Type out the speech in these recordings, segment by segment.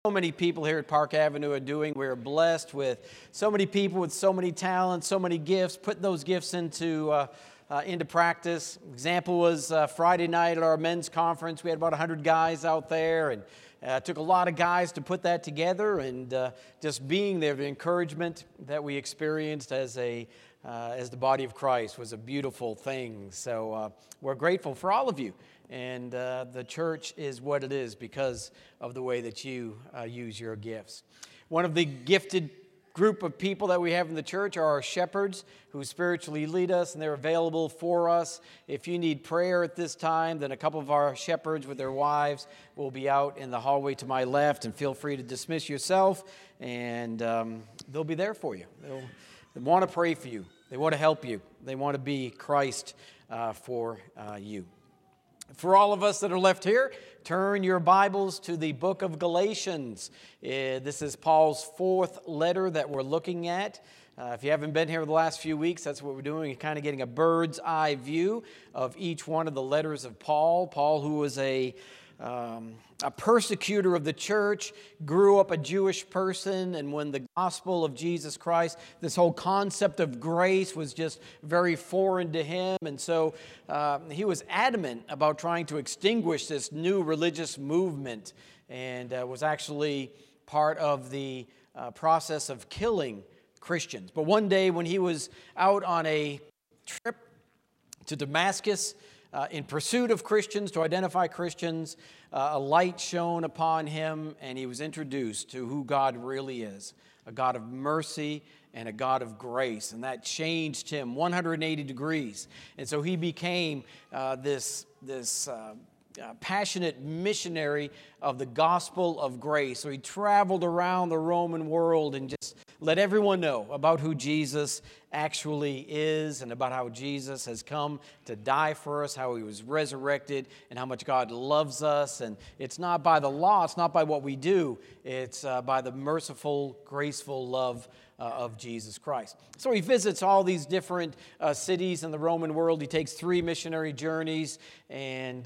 So many people here at Park Avenue are doing. We're blessed with so many people with so many talents, so many gifts. Put those gifts into practice. Example was Friday night at our men's conference. We had about 100 guys out there, and it took a lot of guys to put that together. And just being there, the encouragement that we experienced as the body of Christ was a beautiful thing. So we're grateful for all of you. And the church is what it is because of the way that you use your gifts. One of the gifted group of people that we have in the church are our shepherds who spiritually lead us, and they're available for us. If you need prayer at this time, then a couple of our shepherds with their wives will be out in the hallway to my left, and feel free to dismiss yourself, and they'll be there for you. They want to pray for you. They want to help you. They want to be Christ for you. For all of us that are left here, turn your Bibles to the book of Galatians. This is Paul's fourth letter that we're looking at. If you haven't been here the last few weeks, that's what we're doing, kind of getting a bird's eye view of each one of the letters of Paul. Paul, who was a persecutor of the church, grew up a Jewish person, and when the gospel of Jesus Christ, this whole concept of grace was just very foreign to him, and so he was adamant about trying to extinguish this new religious movement, and was actually part of the process of killing Christians. But one day when he was out on a trip to Damascus, in pursuit of Christians, to identify Christians, a light shone upon him, and he was introduced to who God really is, a God of mercy and a God of grace. And that changed him 180 degrees. And so he became this passionate missionary of the gospel of grace. So he traveled around the Roman world and just let everyone know about who Jesus actually is and about how Jesus has come to die for us, how he was resurrected, and how much God loves us. And it's not by the law, it's not by what we do, it's by the merciful, graceful love of Jesus Christ. So he visits all these different cities in the Roman world. He takes 3 missionary journeys, and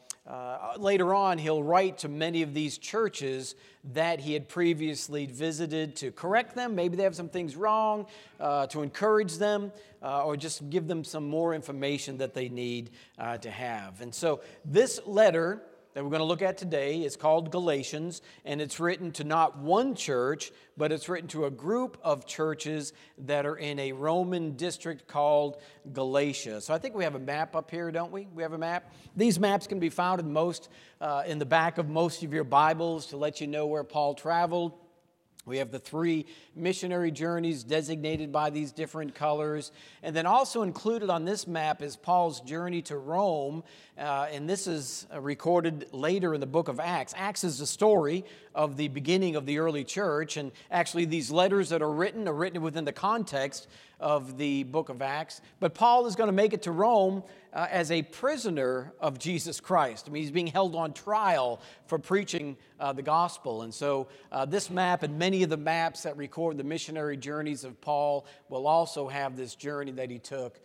later on, he'll write to many of these churches that he had previously visited to correct them. Maybe they have some things wrong, to encourage them, or just give them some more information that they need to have. And so this letter that we're going to look at today is called Galatians, and it's written to not one church, but it's written to a group of churches that are in a Roman district called Galatia. So I think we have a map up here, don't we? We have a map. These maps can be found in the back of most of your Bibles to let you know where Paul traveled. We have the 3 missionary journeys designated by these different colors. And then also included on this map is Paul's journey to Rome. And this is recorded later in the book of Acts. Acts is the story of the beginning of the early church. And actually these letters that are written within the context of the book of Acts. But Paul is going to make it to Rome as a prisoner of Jesus Christ. I mean, he's being held on trial for preaching the gospel. And so this map and many of the maps that record the missionary journeys of Paul will also have this journey that he took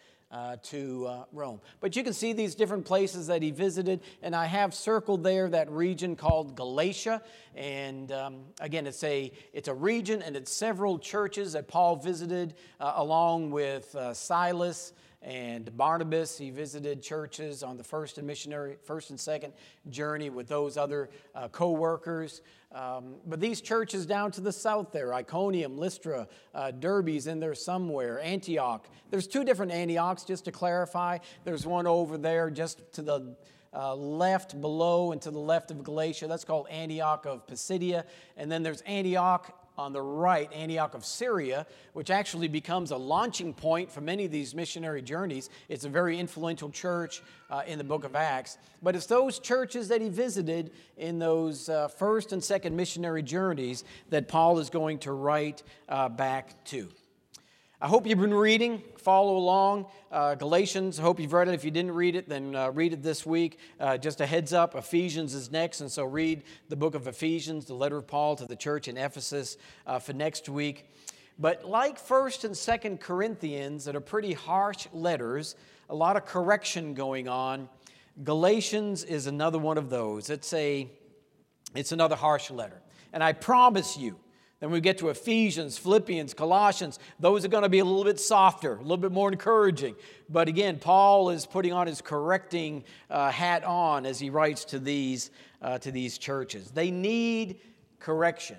to Rome. But you can see these different places that he visited, and I have circled there that region called Galatia. And again, it's a region, and it's several churches that Paul visited along with Silas and Barnabas. He visited churches on the first and second journey with those other co-workers. But these churches down to the south there, Iconium, Lystra, Derbe's in there somewhere, Antioch. There's 2 different Antiochs, just to clarify. There's one over there just to the left below and to the left of Galatia. That's called Antioch of Pisidia. And then there's Antioch on the right, Antioch of Syria, which actually becomes a launching point for many of these missionary journeys. It's a very influential church in the book of Acts. But it's those churches that he visited in those first and second missionary journeys that Paul is going to write back to. I hope you've been reading. Follow along. Galatians, I hope you've read it. If you didn't read it, then read it this week. Just a heads up, Ephesians is next, and so read the book of Ephesians, the letter of Paul to the church in Ephesus for next week. But like 1st and 2nd Corinthians, that are pretty harsh letters, a lot of correction going on, Galatians is another one of those. It's another harsh letter. And I promise you, then we get to Ephesians, Philippians, Colossians, those are going to be a little bit softer, a little bit more encouraging. But again, Paul is putting on his correcting hat on as he writes to these churches. They need correction.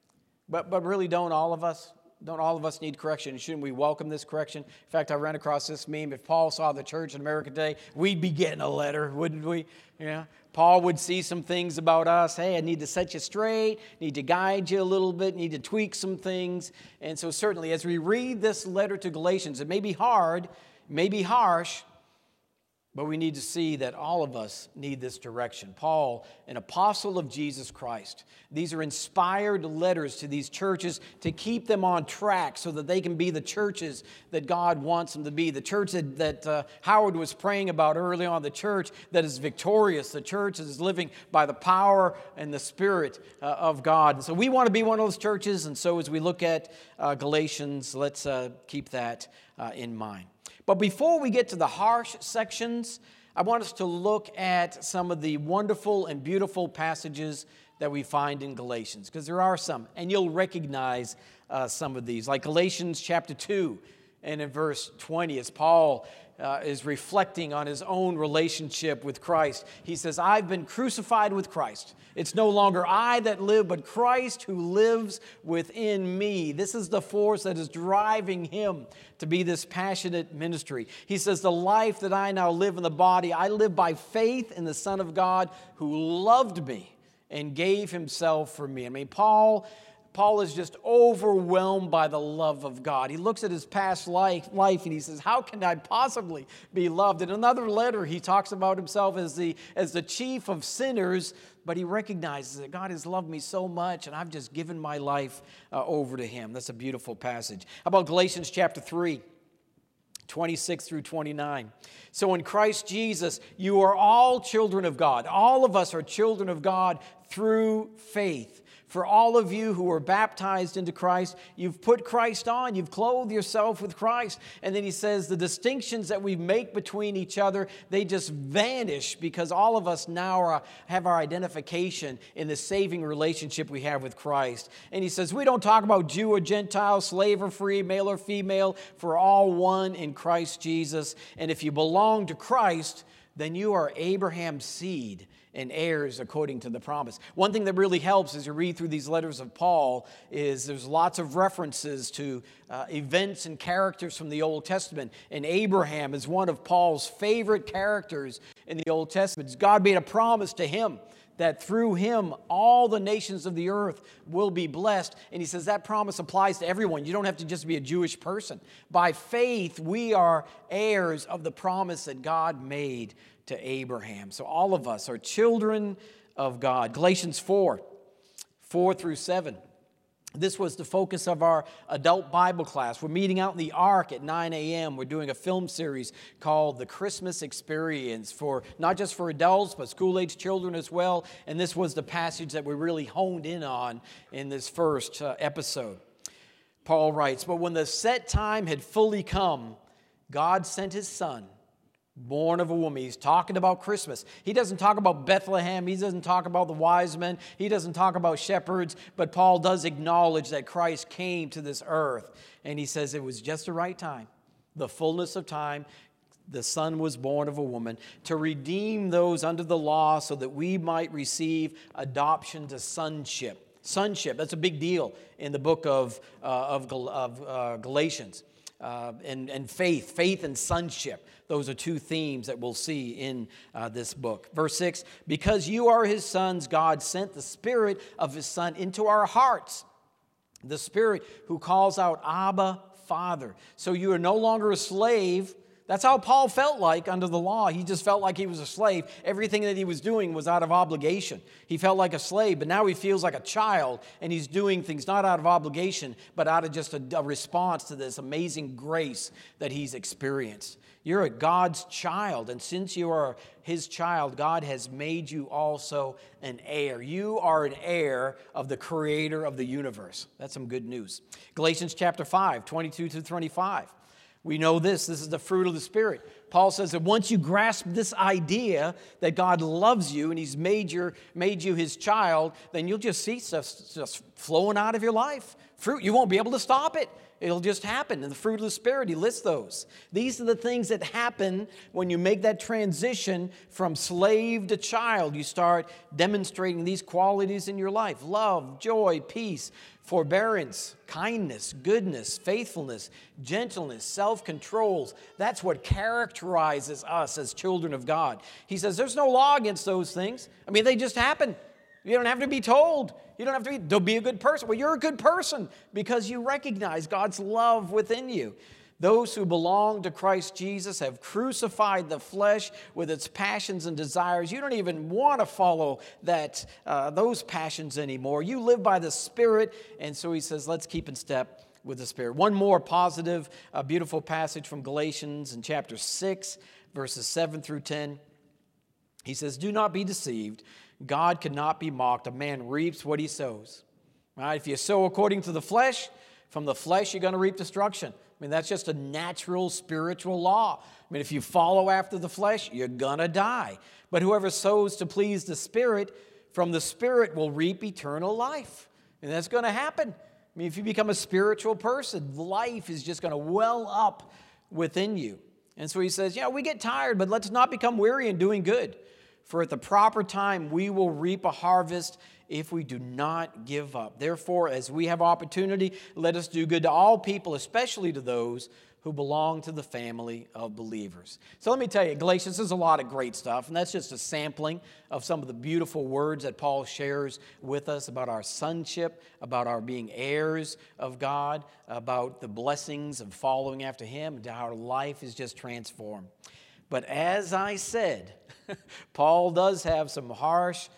But really, don't all of us? Don't all of us need correction? Shouldn't we welcome this correction? In fact, I ran across this meme. If Paul saw the church in America today, we'd be getting a letter, wouldn't we? Yeah. Paul would see some things about us. Hey, I need to set you straight, need to guide you a little bit, need to tweak some things. And so certainly as we read this letter to Galatians, it may be hard, it may be harsh, but we need to see that all of us need this direction. Paul, an apostle of Jesus Christ. These are inspired letters to these churches to keep them on track so that they can be the churches that God wants them to be. The church that Howard was praying about early on, the church that is victorious, the church that is living by the power and the Spirit of God. And so we want to be one of those churches, and so as we look at Galatians, let's keep that in mind. But before we get to the harsh sections, I want us to look at some of the wonderful and beautiful passages that we find in Galatians, because there are some, and you'll recognize some of these, like Galatians chapter 2 and in verse 20, as Paul is reflecting on his own relationship with Christ. He says, I've been crucified with Christ. It's no longer I that live, but Christ who lives within me. This is the force that is driving him to be this passionate ministry. He says, the life that I now live in the body, I live by faith in the Son of God who loved me and gave himself for me. I mean, Paul is just overwhelmed by the love of God. He looks at his past life and he says, how can I possibly be loved? In another letter, he talks about himself as the chief of sinners, but he recognizes that God has loved me so much and I've just given my life over to him. That's a beautiful passage. How about Galatians chapter 3? 26 through 29. So in Christ Jesus, you are all children of God. All of us are children of God through faith. For all of you who are baptized into Christ, you've put Christ on, you've clothed yourself with Christ. And then he says the distinctions that we make between each other, they just vanish because all of us now have our identification in the saving relationship we have with Christ. And he says we don't talk about Jew or Gentile, slave or free, male or female, for all one in Christ Jesus. And if you belong to Christ, then you are Abraham's seed and heirs according to the promise. One thing that really helps as you read through these letters of Paul is there's lots of references to events and characters from the Old Testament. And Abraham is one of Paul's favorite characters in the Old Testament. God made a promise to him that through him all the nations of the earth will be blessed. And he says that promise applies to everyone. You don't have to just be a Jewish person. By faith, we are heirs of the promise that God made to Abraham. So all of us are children of God. Galatians 4 through 7. This was the focus of our adult Bible class. We're meeting out in the Ark at 9 a.m. We're doing a film series called The Christmas Experience, for not just for adults, but school-age children as well. And this was the passage that we really honed in on in this first episode. Paul writes, but when the set time had fully come, God sent his Son, born of a woman. He's talking about Christmas. He doesn't talk about Bethlehem. He doesn't talk about the wise men. He doesn't talk about shepherds. But Paul does acknowledge that Christ came to this earth. And he says it was just the right time, the fullness of time. The Son was born of a woman to redeem those under the law so that we might receive adoption to sonship. Sonship, that's a big deal in the book of Galatians. And faith and sonship. Those are two themes that we'll see in this book. Verse 6, because you are his sons, God sent the Spirit of his Son into our hearts. The Spirit who calls out, Abba, Father. So you are no longer a slave. That's how Paul felt like under the law. He just felt like he was a slave. Everything that he was doing was out of obligation. He felt like a slave, but now he feels like a child, and he's doing things not out of obligation, but out of just a response to this amazing grace that he's experienced. You're a God's child, and since you are his child, God has made you also an heir. You are an heir of the creator of the universe. That's some good news. Galatians chapter 5, 22 to 25. We know this is the fruit of the Spirit. Paul says that once you grasp this idea that God loves you and He's made you His child, then you'll just see stuff just flowing out of your life. Fruit, you won't be able to stop it. It'll just happen. And the fruit of the Spirit, he lists those. These are the things that happen when you make that transition from slave to child. You start demonstrating these qualities in your life: love, joy, peace, forbearance, kindness, goodness, faithfulness, gentleness, self-control. That's what characterizes us as children of God. He says there's no law against those things. I mean, they just happen. You don't have to be told. You don't have to don't be a good person. Well, you're a good person because you recognize God's love within you. Those who belong to Christ Jesus have crucified the flesh with its passions and desires. You don't even want to follow those passions anymore. You live by the Spirit, and so he says, let's keep in step with the Spirit. One more positive, beautiful passage from Galatians in chapter 6, verses 7 through 10. He says, do not be deceived. God cannot be mocked. A man reaps what he sows. Right? If you sow according to the flesh, from the flesh you're going to reap destruction. I mean, that's just a natural spiritual law. I mean, if you follow after the flesh, you're going to die. But whoever sows to please the Spirit, from the Spirit will reap eternal life. And that's going to happen. I mean, if you become a spiritual person, life is just going to well up within you. And so he says, we get tired, but let's not become weary in doing good. For at the proper time, we will reap a harvest if we do not give up. Therefore, as we have opportunity, let us do good to all people, especially to those who belong to the family of believers. So let me tell you, Galatians is a lot of great stuff, and that's just a sampling of some of the beautiful words that Paul shares with us about our sonship, about our being heirs of God, about the blessings of following after Him, and how our life is just transformed. But as I said, Paul does have some harsh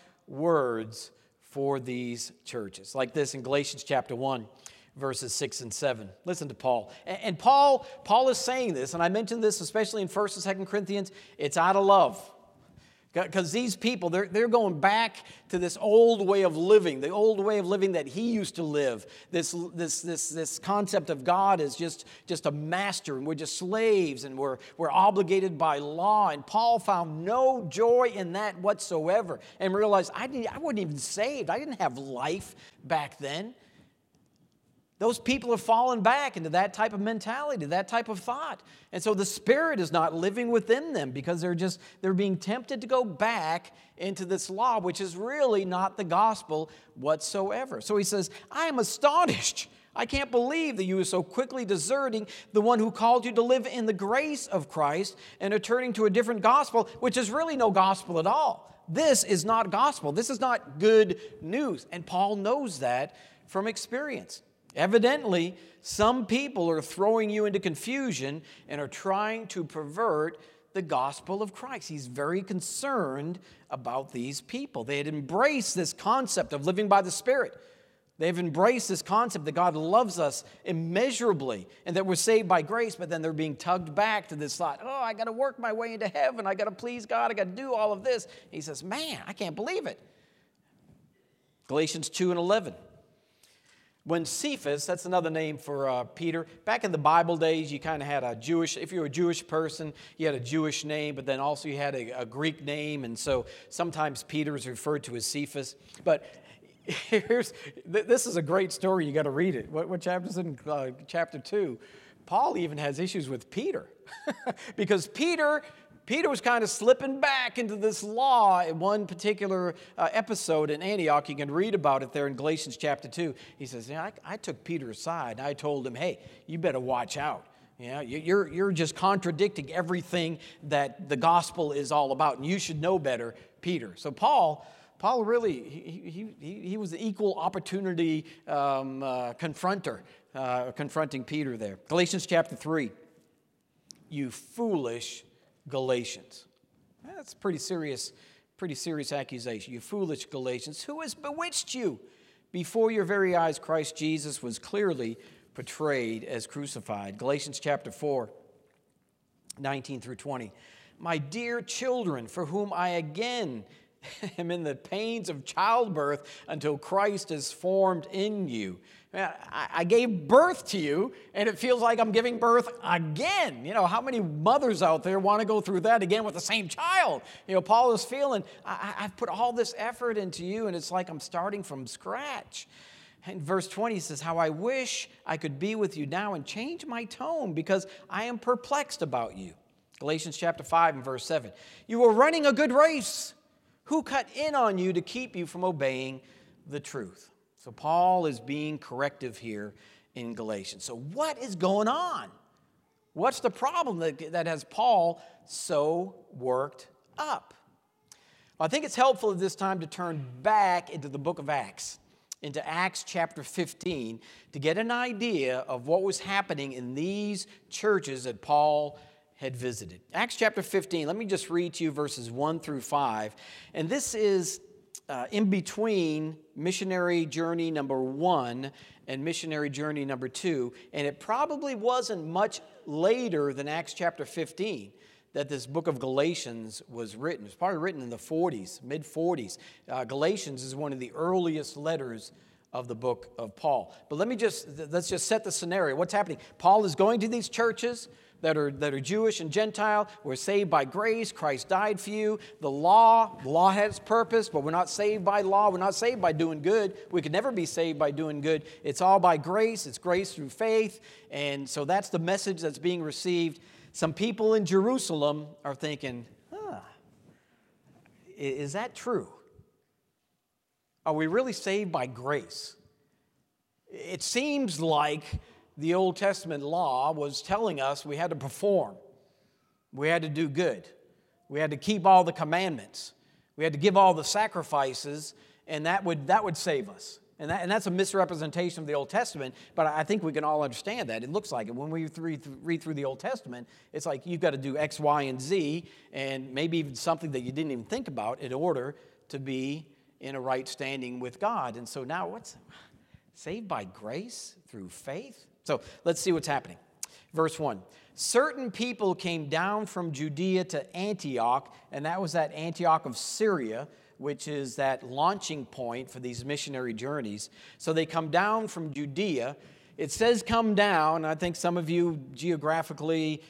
words for these churches, like this in Galatians chapter 1, verses 6 and 7. Listen to Paul. And Paul is saying this, and I mentioned this especially in 1st and 2nd Corinthians, it's out of love. Because these people, they're going back to this old way of living, the old way of living that he used to live. This concept of God is just a master, and we're just slaves, and we're obligated by law. And Paul found no joy in that whatsoever, and realized I wasn't even saved. I didn't have life back then. Those people have fallen back into that type of mentality, that type of thought. And so the Spirit is not living within them because they're being tempted to go back into this law, which is really not the gospel whatsoever. So he says, I am astonished. I can't believe that you are so quickly deserting the one who called you to live in the grace of Christ and are turning to a different gospel, which is really no gospel at all. This is not gospel. This is not good news. And Paul knows that from experience. Evidently, some people are throwing you into confusion and are trying to pervert the gospel of Christ. He's very concerned about these people. They had embraced this concept of living by the Spirit. They've embraced this concept that God loves us immeasurably and that we're saved by grace, but then they're being tugged back to this thought, I got to work my way into heaven. I got to please God. I got to do all of this. He says, man, I can't believe it. Galatians 2 and 11. When Cephas, that's another name for Peter, back in the Bible days, you kind of had if you were a Jewish person, you had a Jewish name, but then also you had a Greek name, and so sometimes Peter is referred to as Cephas. But this is a great story, you got to read it. What chapter is it in chapter 2? Paul even has issues with Peter, because Peter was kind of slipping back into this law in one particular episode in Antioch. You can read about it there in Galatians chapter 2. He says, I took Peter aside and I told him, hey, you better watch out. You're just contradicting everything that the gospel is all about, and you should know better, Peter. So Paul really, he was the equal opportunity confronter, confronting Peter there. Galatians chapter 3, you foolish Galatians. That's a pretty serious accusation. You foolish Galatians, who has bewitched you? Before your very eyes, Christ Jesus was clearly portrayed as crucified. Galatians chapter 4, 19 through 20. My dear children, for whom I again am in the pains of childbirth until Christ is formed in you. I gave birth to you, and it feels like I'm giving birth again. How many mothers out there want to go through that again with the same child? Paul is feeling, I've put all this effort into you, and it's like I'm starting from scratch. In verse 20, he says, how I wish I could be with you now and change my tone, because I am perplexed about you. Galatians chapter 5 and verse 7. You were running a good race. Who cut in on you to keep you from obeying the truth? So Paul is being corrective here in Galatians. So what is going on? What's the problem that has Paul so worked up? Well, I think it's helpful at this time to turn back into the book of Acts, into Acts chapter 15, to get an idea of what was happening in these churches that Paul had visited. Acts chapter 15, let me just read to you verses 1 through 5. And this is in between missionary journey number 1 and missionary journey number 2. And it probably wasn't much later than Acts chapter 15 that this book of Galatians was written. It was probably written in the 40s, mid-40s. Galatians is one of the earliest letters of the book of Paul. But let's just set the scenario. What's happening? Paul is going to these churches that are Jewish and Gentile. We're saved by grace. Christ died for you. The law has purpose, but we're not saved by law. We're not saved by doing good. We could never be saved by doing good. It's all by grace. It's grace through faith. And so that's the message that's being received. Some people in Jerusalem are thinking, is that true? Are we really saved by grace? It seems like the Old Testament law was telling us we had to perform. We had to do good. We had to keep all the commandments. We had to give all the sacrifices, and that would save us. And that's a misrepresentation of the Old Testament, but I think we can all understand that. It looks like it. When we read through the Old Testament, it's like you've got to do X, Y, and Z, and maybe even something that you didn't even think about in order to be in a right standing with God. And so now what's saved by grace through faith? So let's see what's happening. Verse 1. Certain people came down from Judea to Antioch, and that was that Antioch of Syria, which is that launching point for these missionary journeys. So they come down from Judea. It says come down. I think some of you geographically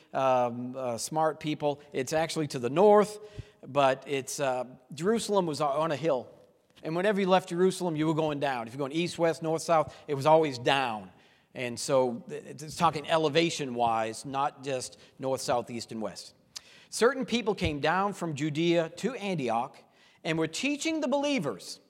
smart people, it's actually to the north, but it's Jerusalem was on a hill. And whenever you left Jerusalem, you were going down. If you're going east, west, north, south, it was always down. And so it's talking elevation-wise, not just north, south, east, and west. Certain people came down from Judea to Antioch and were teaching the believers,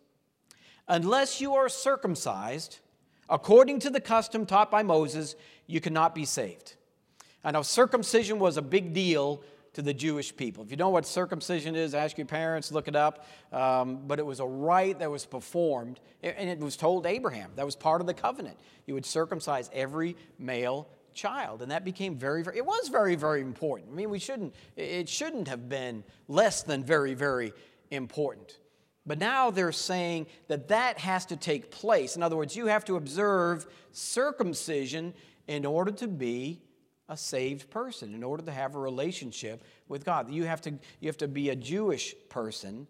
unless you are circumcised, according to the custom taught by Moses, you cannot be saved. I know circumcision was a big deal to the Jewish people. If you know what circumcision is, ask your parents, look it up. But it was a rite that was performed, and it was told to Abraham. That was part of the covenant. You would circumcise every male child, and that became very, very, it was very, very important. I mean, it shouldn't have been less than very, very important. But now they're saying that has to take place. In other words, you have to observe circumcision in order to be a saved person, in order to have a relationship with God. You have to be a Jewish person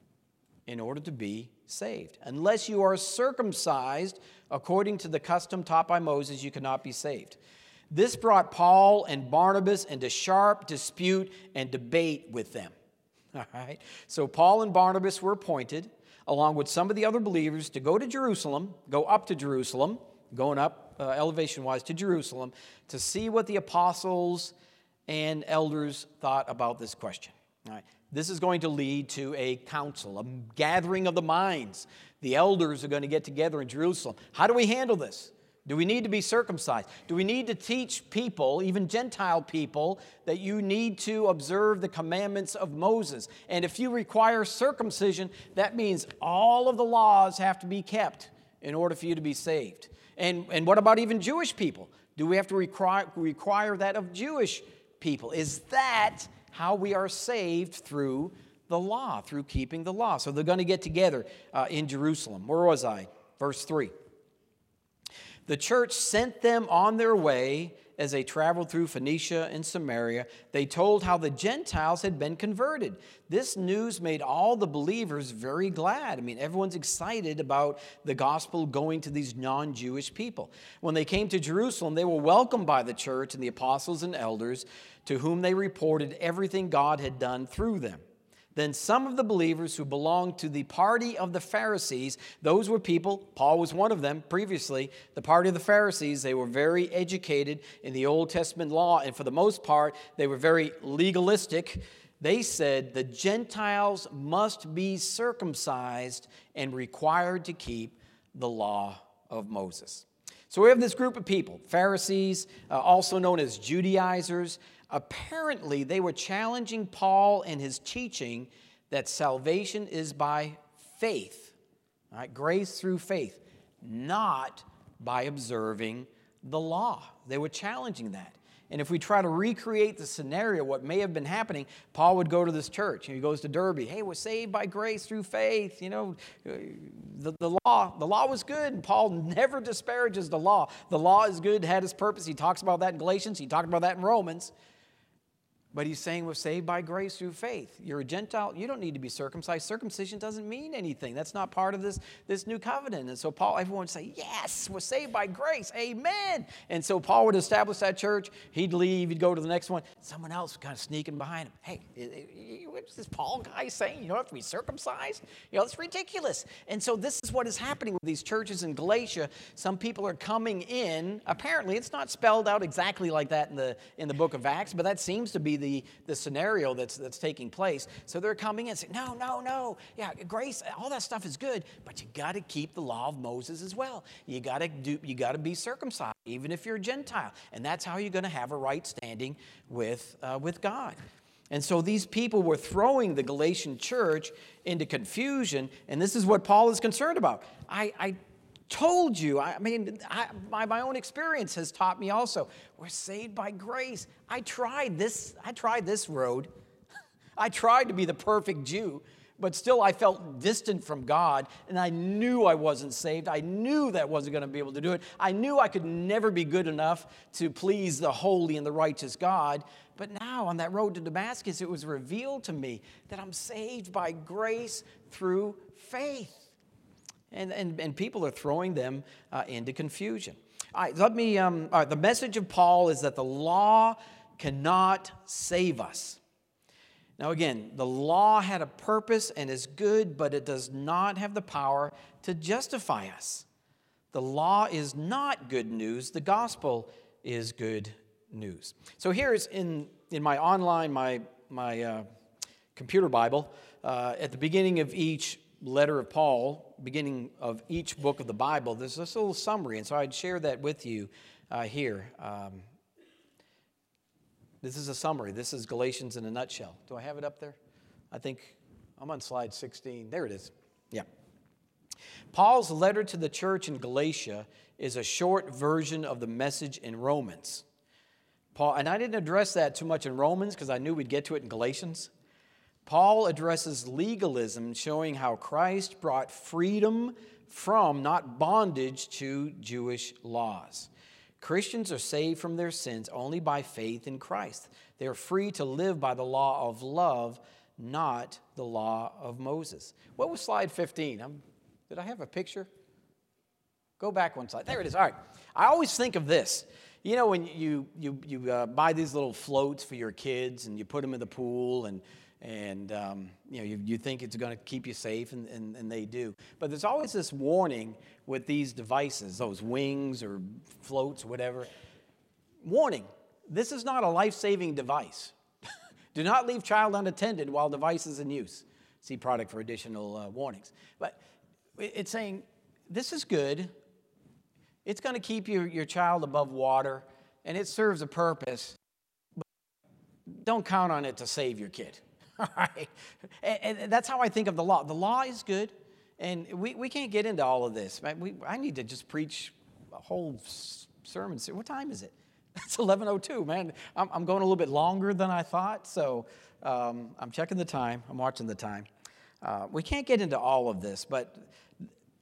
in order to be saved. Unless you are circumcised according to the custom taught by Moses, you cannot be saved. This brought Paul and Barnabas into sharp dispute and debate with them. All right. So Paul and Barnabas were appointed, along with some of the other believers, to go up to Jerusalem, going up elevation-wise to Jerusalem, to see what the apostles and elders thought about this question. All right. This is going to lead to a council, a gathering of the minds. The elders are going to get together in Jerusalem. How do we handle this? Do we need to be circumcised? Do we need to teach people, even Gentile people, that you need to observe the commandments of Moses? And if you require circumcision, that means all of the laws have to be kept in order for you to be saved. And what about even Jewish people? Do we have to require that of Jewish people? Is that how we are saved through the law, through keeping the law? So they're going to get together in Jerusalem. Where was I? Verse 3. The church sent them on their way as they traveled through Phoenicia and Samaria. They told how the Gentiles had been converted. This news made all the believers very glad. I mean, everyone's excited about the gospel going to these non-Jewish people. When they came to Jerusalem, they were welcomed by the church and the apostles and elders, to whom they reported everything God had done through them. Then some of the believers who belonged to the party of the Pharisees, those were people, Paul was one of them previously, the party of the Pharisees, they were very educated in the Old Testament law, and for the most part, they were very legalistic. They said the Gentiles must be circumcised and required to keep the law of Moses. So we have this group of people, Pharisees, also known as Judaizers. Apparently, they were challenging Paul and his teaching that salvation is by faith, right? Grace through faith, not by observing the law. They were challenging that. And if we try to recreate the scenario, what may have been happening, Paul would go to this church. He goes to Derbe. Hey, we're saved by grace through faith. You know, the law was good. And Paul never disparages the law. The law is good, had its purpose. He talks about that in Galatians. He talked about that in Romans. But he's saying we're saved by grace through faith. You're a Gentile. You don't need to be circumcised. Circumcision doesn't mean anything. That's not part of this new covenant. And so everyone would say, yes, we're saved by grace. Amen. And so Paul would establish that church. He'd leave. He'd go to the next one. Someone else was kind of sneaking behind him. Hey, what's this Paul guy saying? You don't have to be circumcised? You know, it's ridiculous. And so this is what is happening with these churches in Galatia. Some people are coming in. Apparently, it's not spelled out exactly like that in the book of Acts, but that seems to be the scenario that's taking place. So they're coming in and saying, no. Yeah, grace, all that stuff is good, but you got to keep the law of Moses as well. You got to be circumcised, even if you're a Gentile. And that's how you're going to have a right standing with God. And so these people were throwing the Galatian church into confusion, and this is what Paul is concerned about. I told you, my own experience has taught me also, we're saved by grace. I tried this road. I tried to be the perfect Jew, but still I felt distant from God, and I knew I wasn't saved. I knew that I wasn't going to be able to do it. I knew I could never be good enough to please the holy and the righteous God. But now on that road to Damascus, it was revealed to me that I'm saved by grace through faith. And people are throwing them into confusion. All right, the message of Paul is that the law cannot save us. Now again, the law had a purpose and is good, but it does not have the power to justify us. The law is not good news. The gospel is good news. So here's in my online, my computer Bible, at the beginning of each letter of Paul, beginning of each book of the Bible, there's this little summary, and so I'd share that with you here. This is a summary. This is Galatians in a nutshell. Do I have it up there? I think I'm on slide 16. There it is. Yeah. Paul's letter to the church in Galatia is a short version of the message in Romans. And I didn't address that too much in Romans because I knew we'd get to it in Galatians. Paul addresses legalism, showing how Christ brought freedom from, not bondage to, Jewish laws. Christians are saved from their sins only by faith in Christ. They are free to live by the law of love, not the law of Moses. What was slide 15? Did I have a picture? Go back one slide. There it is. All right. I always think of this. You know, when you buy these little floats for your kids and you put them in the pool and you think it's going to keep you safe, and they do. But there's always this warning with these devices, those wings or floats, whatever. Warning, this is not a life-saving device. Do not leave child unattended while device is in use. See product for additional warnings. But it's saying, this is good. It's going to keep your child above water, and it serves a purpose. But don't count on it to save your kid. All right. And that's how I think of the law. The law is good, and we can't get into all of this. I need to just preach a whole sermon. What time is it? It's 11:02, man. I'm going a little bit longer than I thought, so I'm checking the time. I'm watching the time. We can't get into all of this, but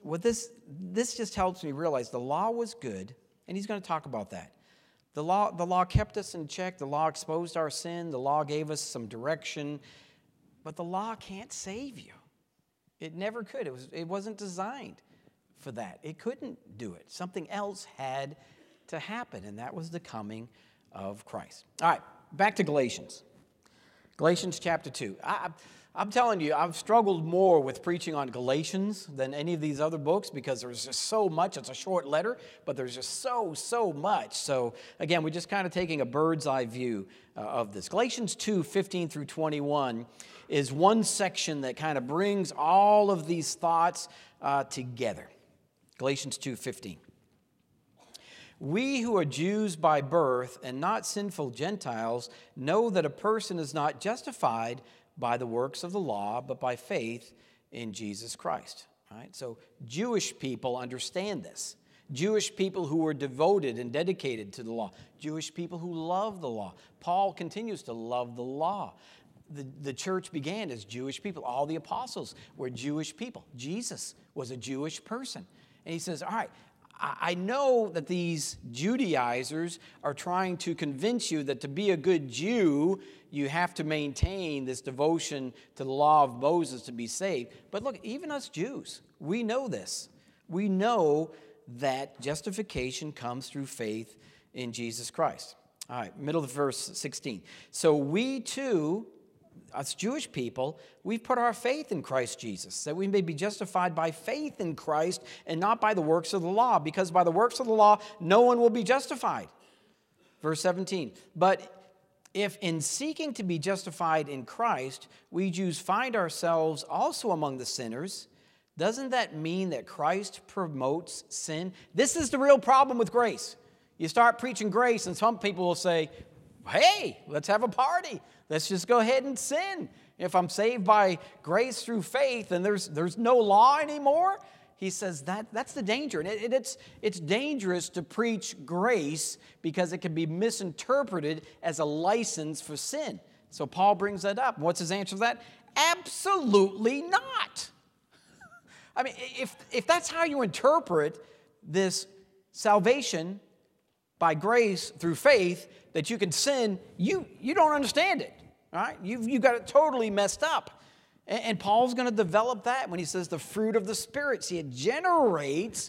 this just helps me realize the law was good, and he's going to talk about that. The law kept us in check. The law exposed our sin. The law gave us some direction. But the law can't save you. It never could. It wasn't designed for that. It couldn't do it. Something else had to happen, and that was the coming of Christ. All right, back to Galatians. Galatians chapter 2. I'm telling you, I've struggled more with preaching on Galatians than any of these other books because there's just so much. It's a short letter, but there's just so much. So again, we're just kind of taking a bird's eye view of this. Galatians 2, 15 through 21 is one section that kind of brings all of these thoughts together. Galatians 2, 15. We who are Jews by birth and not sinful Gentiles know that a person is not justified by the works of the law, but by faith in Jesus Christ. Right? So Jewish people understand this. Jewish people who were devoted and dedicated to the law. Jewish people who love the law. Paul continues to love the law. The church began as Jewish people. All the apostles were Jewish people. Jesus was a Jewish person. And he says, all right, I know that these Judaizers are trying to convince you that to be a good Jew, you have to maintain this devotion to the law of Moses to be saved. But look, even us Jews, we know this. We know that justification comes through faith in Jesus Christ. All right, middle of verse 16. So we too, us Jewish people, we've put our faith in Christ Jesus, that we may be justified by faith in Christ and not by the works of the law, because by the works of the law, no one will be justified. Verse 17, but if in seeking to be justified in Christ, we Jews find ourselves also among the sinners, doesn't that mean that Christ promotes sin? This is the real problem with grace. You start preaching grace, and some people will say, hey, let's have a party. Let's just go ahead and sin. If I'm saved by grace through faith and there's no law anymore, he says that's the danger. And it's dangerous to preach grace because it can be misinterpreted as a license for sin. So Paul brings that up. What's his answer to that? Absolutely not. I mean, if that's how you interpret this salvation by grace through faith, that you can sin, you don't understand it. All right? You've got it totally messed up. And Paul's going to develop that when he says the fruit of the Spirit. See, it generates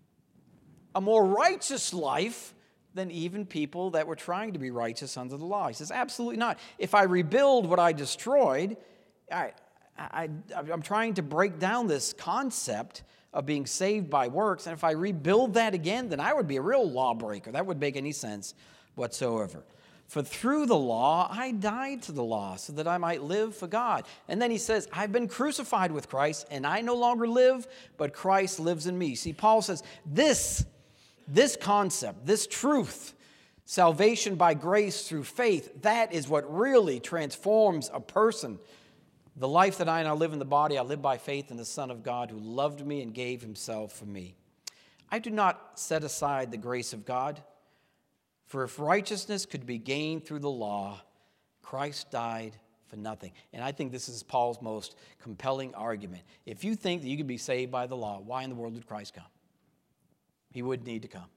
a more righteous life than even people that were trying to be righteous under the law. He says, absolutely not. If I rebuild what I destroyed, all right, I'm trying to break down this concept of being saved by works, and if I rebuild that again, then I would be a real lawbreaker. That wouldn't make any sense whatsoever. For through the law, I died to the law so that I might live for God. And then he says, I've been crucified with Christ, and I no longer live, but Christ lives in me. See, Paul says, this concept, this truth, salvation by grace through faith, that is what really transforms a person. The life that I now live in the body, I live by faith in the Son of God who loved me and gave himself for me. I do not set aside the grace of God, for if righteousness could be gained through the law, Christ died for nothing. And I think this is Paul's most compelling argument. If you think that you can be saved by the law, why in the world did Christ come? He would need to come.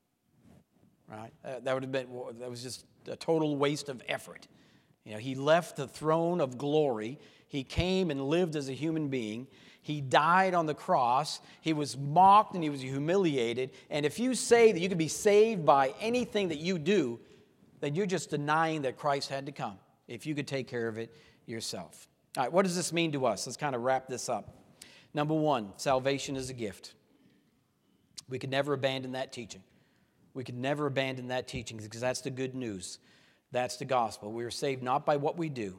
Right? That was just a total waste of effort. You know, he left the throne of glory. He came and lived as a human being. He died on the cross. He was mocked and he was humiliated. And if you say that you can be saved by anything that you do, then you're just denying that Christ had to come, if you could take care of it yourself. All right, what does this mean to us? Let's kind of wrap this up. Number one, salvation is a gift. We could never abandon that teaching. We could never abandon that teaching because that's the good news. That's the gospel. We are saved not by what we do.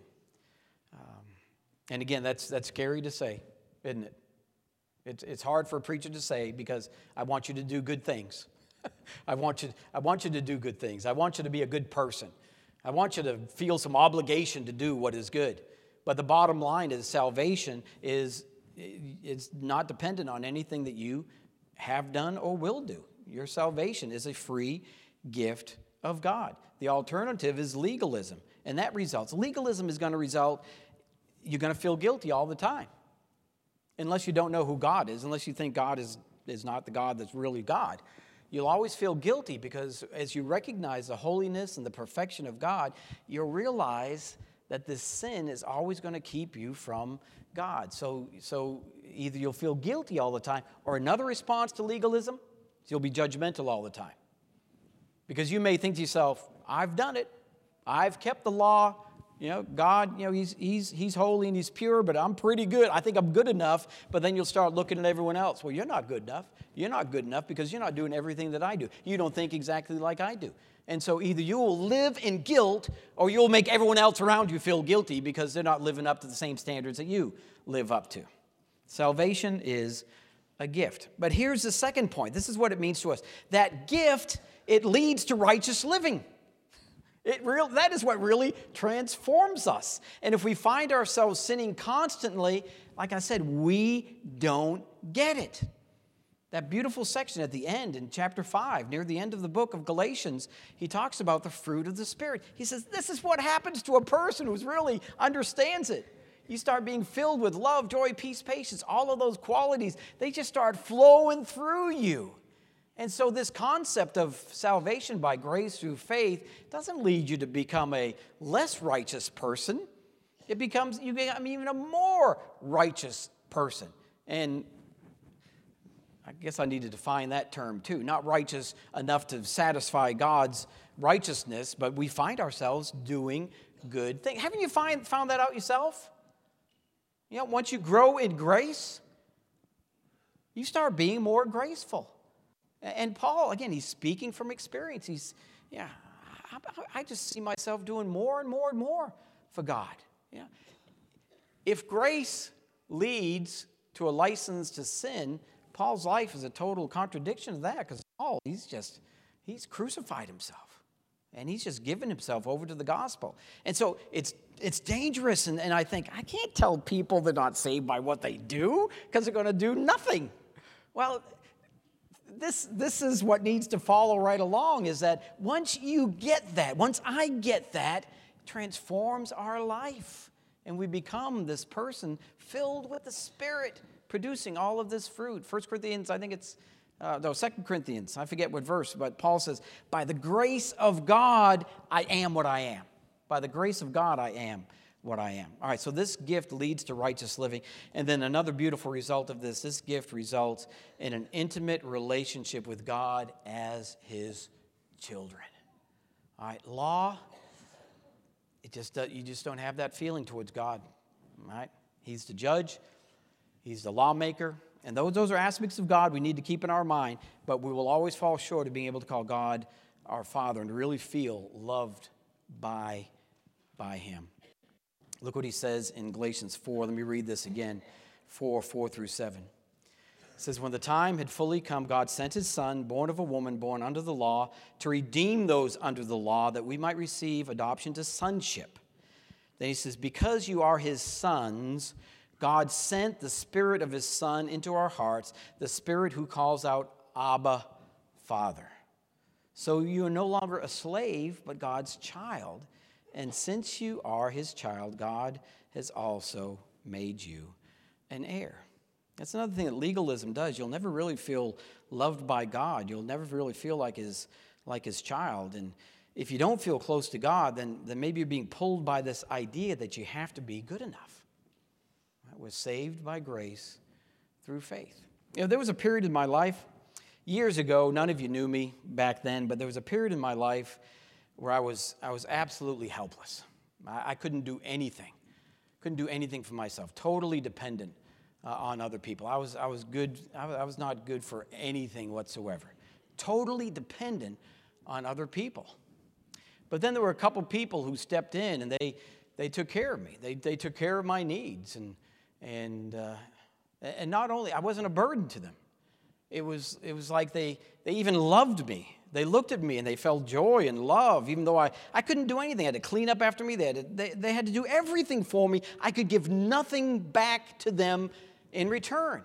And again, that's scary to say, isn't it? It's hard for a preacher to say because I want you to do good things. I want you to do good things. I want you to be a good person. I want you to feel some obligation to do what is good. But the bottom line is salvation is not dependent on anything that you have done or will do. Your salvation is a free gift of God. The alternative is legalism, and that results. Legalism is going to result, you're going to feel guilty all the time. unless you don't know who God is, unless you think God is not the God that's really God. You'll always feel guilty because as you recognize the holiness and the perfection of God, you'll realize that this sin is always going to keep you from God. So either you'll feel guilty all the time, or another response to legalism is you'll be judgmental all the time. Because you may think to yourself, I've done it. I've kept the law. God, he's holy and he's pure, but I'm pretty good. I think I'm good enough. But then you'll start looking at everyone else. Well, you're not good enough. You're not good enough because you're not doing everything that I do. You don't think exactly like I do. And so either you will live in guilt or you'll make everyone else around you feel guilty because they're not living up to the same standards that you live up to. Salvation is a gift. But here's the second point. This is what it means to us. That gift, it leads to righteous living. That is what really transforms us. And if we find ourselves sinning constantly, like I said, we don't get it. That beautiful section at the end in chapter 5, near the end of the book of Galatians, he talks about the fruit of the Spirit. He says, this is what happens to a person who really understands it. You start being filled with love, joy, peace, patience, all of those qualities, they just start flowing through you. And so this concept of salvation by grace through faith doesn't lead you to become a less righteous person. You become even a more righteous person. And I guess I need to define that term too. Not righteous enough to satisfy God's righteousness, but we find ourselves doing good things. Haven't you found that out yourself? Once you grow in grace, you start being more graceful. And Paul, again, he's speaking from experience. I just see myself doing more and more and more for God. Yeah. If grace leads to a license to sin, Paul's life is a total contradiction of that, because Paul, he's crucified himself. And he's just given himself over to the gospel. And so it's dangerous. And I think, I can't tell people they're not saved by what they do, because they're going to do nothing. Well, this is what needs to follow right along, is that once you get that, once I get that, it transforms our life. And we become this person filled with the Spirit, producing all of this fruit. 1 Corinthians, I think it's, 2 Corinthians, I forget what verse, but Paul says, by the grace of God, I am what I am. By the grace of God, I am what I am. All right, so this gift leads to righteous living. And then another beautiful result of this gift results in an intimate relationship with God as his children. All right, law, you just don't have that feeling towards God. All right? He's the judge. He's the lawmaker. And those are aspects of God we need to keep in our mind, but we will always fall short of being able to call God our Father and really feel loved by him. Look what he says in Galatians 4. Let me read this again, 4:4-7. It says, when the time had fully come, God sent his Son, born of a woman, born under the law, to redeem those under the law, that we might receive adoption to sonship. Then he says, because you are his sons, God sent the Spirit of his Son into our hearts, the Spirit who calls out, Abba, Father. So you are no longer a slave, but God's child. And since you are his child, God has also made you an heir. That's another thing that legalism does. You'll never really feel loved by God. You'll never really feel like his child. And if you don't feel close to God, then maybe you're being pulled by this idea that you have to be good enough. We're saved by grace through faith. There was a period in my life, years ago, none of you knew me back then, but there was a period in my life where I was absolutely helpless. I couldn't do anything. Couldn't do anything for myself. Totally dependent on other people. I was not good for anything whatsoever. Totally dependent on other people. But then there were a couple people who stepped in and they took care of me. They took care of my needs and not only I wasn't a burden to them. It was like they even loved me. They looked at me and they felt joy and love, even though I couldn't do anything. I had to clean up after me. They had to do everything for me. I could give nothing back to them in return.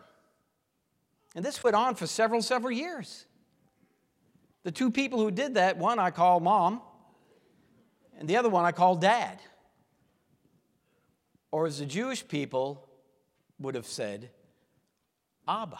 And this went on for several years. The two people who did that, one I call Mom, and the other one I call Dad. Or as the Jewish people would have said, Abba.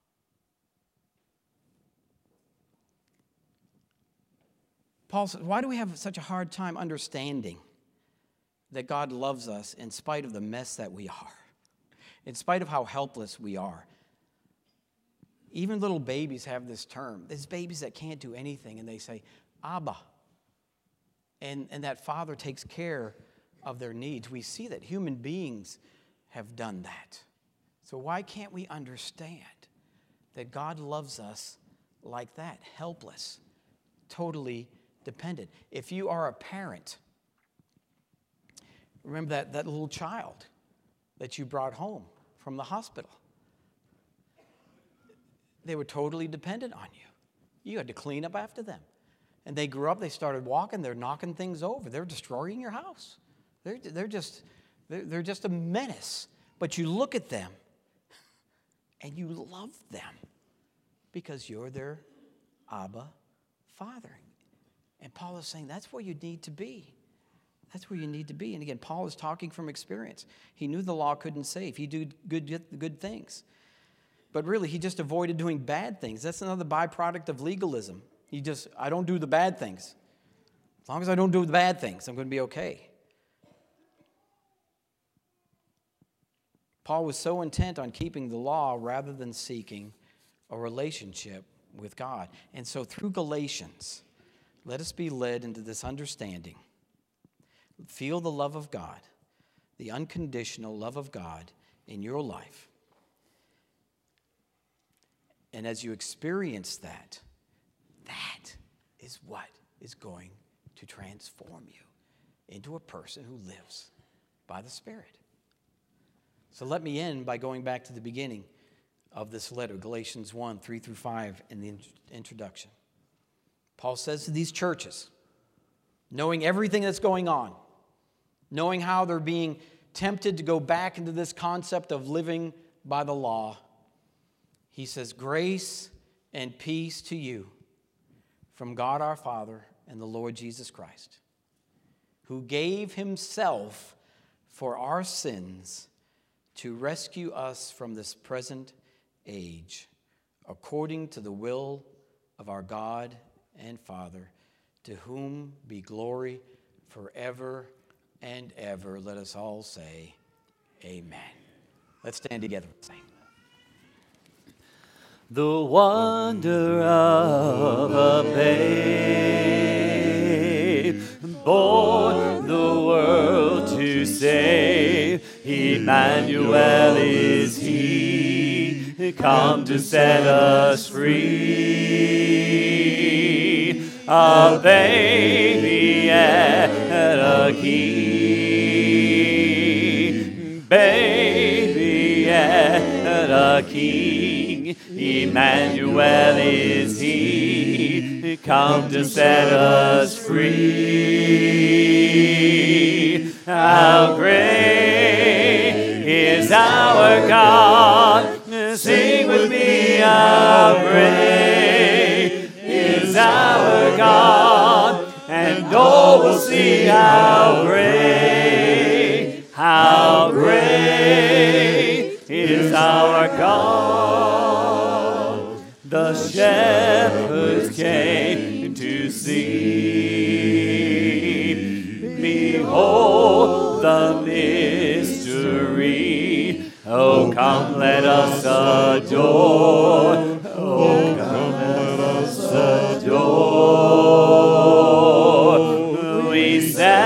Paul says, why do we have such a hard time understanding that God loves us in spite of the mess that we are, in spite of how helpless we are? Even little babies have this term. There's babies that can't do anything, and they say, Abba. And that Father takes care of their needs. We see that human beings have done that. So why can't we understand that God loves us like that, helpless, totally dependent? If you are a parent, remember that little child that you brought home from the hospital. They were totally dependent on you. You had to clean up after them. And they grew up, they started walking, they're knocking things over. They're destroying your house. They're just a menace. But you look at them and you love them because you're their Abba Father. And Paul is saying that's where you need to be. That's where you need to be. And again, Paul is talking from experience. He knew the law couldn't save. He did good things. But really, he just avoided doing bad things. That's another byproduct of legalism. I don't do the bad things. As long as I don't do the bad things, I'm going to be okay. Paul was so intent on keeping the law rather than seeking a relationship with God. And so through Galatians, let us be led into this understanding. Feel the love of God, the unconditional love of God in your life. And as you experience that, that is what is going to transform you into a person who lives by the Spirit. So let me end by going back to the beginning of this letter, Galatians 1, 3 through 5, in the introduction. Paul says to these churches, knowing everything that's going on, knowing how they're being tempted to go back into this concept of living by the law, he says, grace and peace to you from God our Father and the Lord Jesus Christ, who gave himself for our sins to rescue us from this present age, according to the will of our God and Father, to whom be glory forever and ever. Let us all say, amen. Let's stand together and sing. The wonder of a babe, born the world to save. Emmanuel is he, come to set us free. A baby and a king, baby and a king. Emmanuel is he, come to set us free. How great is our God, sing with me, how great is our God, and all will see how great is our God. The shepherds came to see. Behold the mystery. Oh, come, let us adore. Oh, come, let us adore. We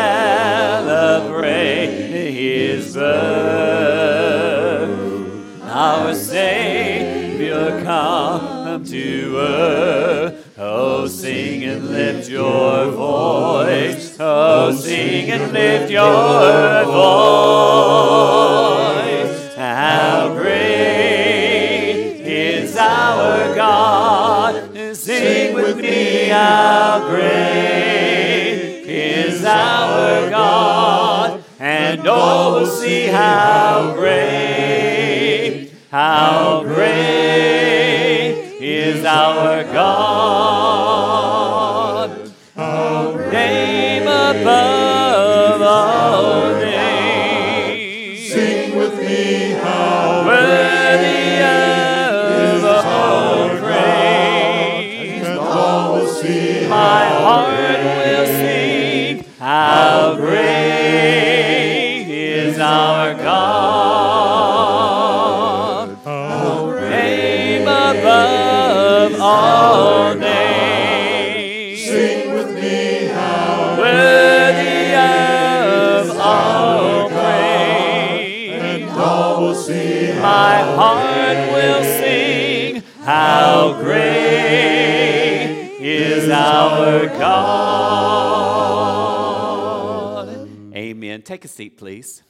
celebrate his birth. Our Savior come to earth. Oh, sing and lift your voice. Oh, sing and lift your voice. How great is our God. Sing with me, how great is our God. And all will see how great is our God. Our name above all names. Sing with me, how worthy of is our God. Amen. Take a seat, please.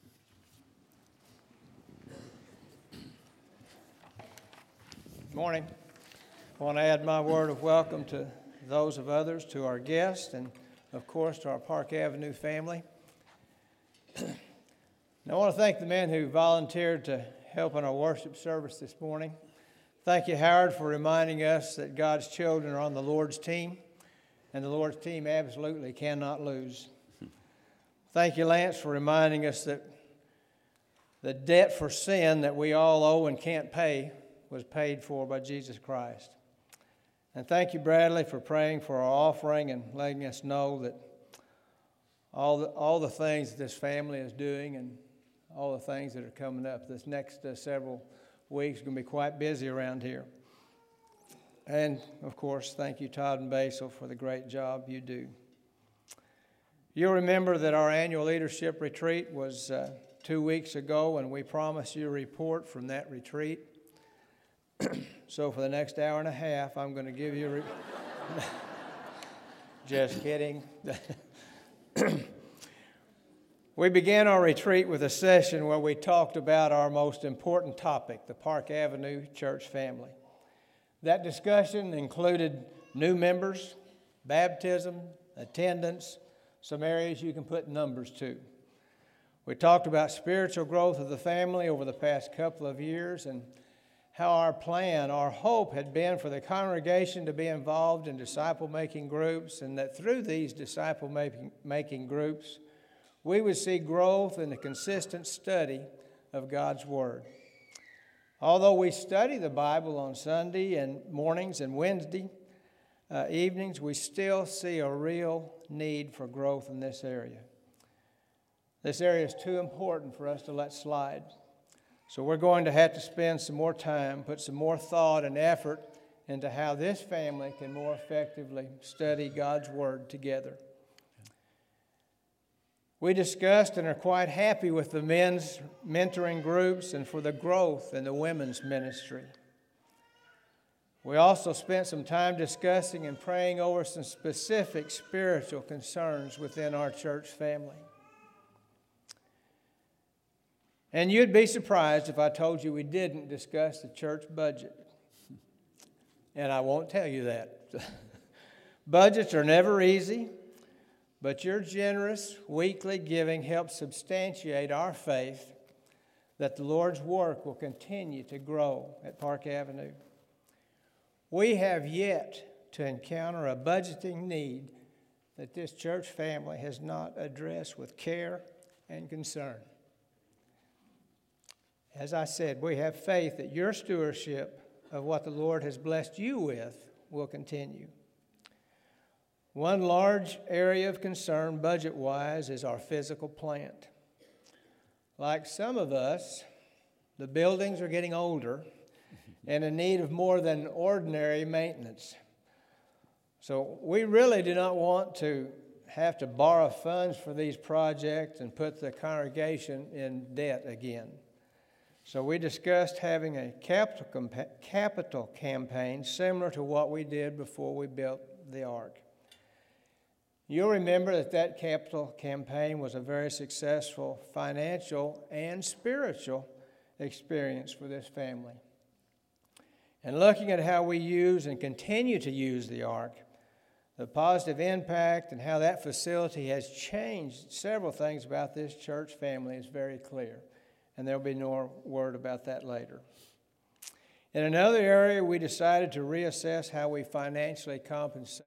Good morning. I want to add my word of welcome to those of others, to our guests, and of course to our Park Avenue family. And I want to thank the men who volunteered to help in our worship service this morning. Thank you, Howard, for reminding us that God's children are on the Lord's team, and the Lord's team absolutely cannot lose. Thank you, Lance, for reminding us that the debt for sin that we all owe and can't pay was paid for by Jesus Christ. And thank you, Bradley, for praying for our offering and letting us know that all the things that this family is doing and all the things that are coming up this next several weeks are going to be quite busy around here. And, of course, thank you, Todd and Basil, for the great job you do. You'll remember that our annual leadership retreat was 2 weeks ago, and we promised you a report from that retreat. So for the next hour and a half, I'm going to give you Just kidding. We began our retreat with a session where we talked about our most important topic, the Park Avenue Church family. That discussion included new members, baptism, attendance, some areas you can put numbers to. We talked about spiritual growth of the family over the past couple of years and how our plan, our hope had been for the congregation to be involved in disciple-making groups, and that through these disciple-making groups, we would see growth in the consistent study of God's Word. Although we study the Bible on Sunday and mornings and Wednesday evenings, we still see a real need for growth in this area. This area is too important for us to let slide. So we're going to have to spend some more time, put some more thought and effort into how this family can more effectively study God's Word together. We discussed and are quite happy with the men's mentoring groups and for the growth in the women's ministry. We also spent some time discussing and praying over some specific spiritual concerns within our church family. And you'd be surprised if I told you we didn't discuss the church budget. And I won't tell you that. Budgets are never easy, but your generous weekly giving helps substantiate our faith that the Lord's work will continue to grow at Park Avenue. We have yet to encounter a budgeting need that this church family has not addressed with care and concern. As I said, we have faith that your stewardship of what the Lord has blessed you with will continue. One large area of concern budget-wise is our physical plant. Like some of us, the buildings are getting older and in need of more than ordinary maintenance. So we really do not want to have to borrow funds for these projects and put the congregation in debt again. So we discussed having a capital campaign similar to what we did before we built the Ark. You'll remember that capital campaign was a very successful financial and spiritual experience for this family. And looking at how we use and continue to use the Ark, the positive impact and how that facility has changed several things about this church family is very clear. And there'll be no word about that later. In another area, we decided to reassess how we financially compensate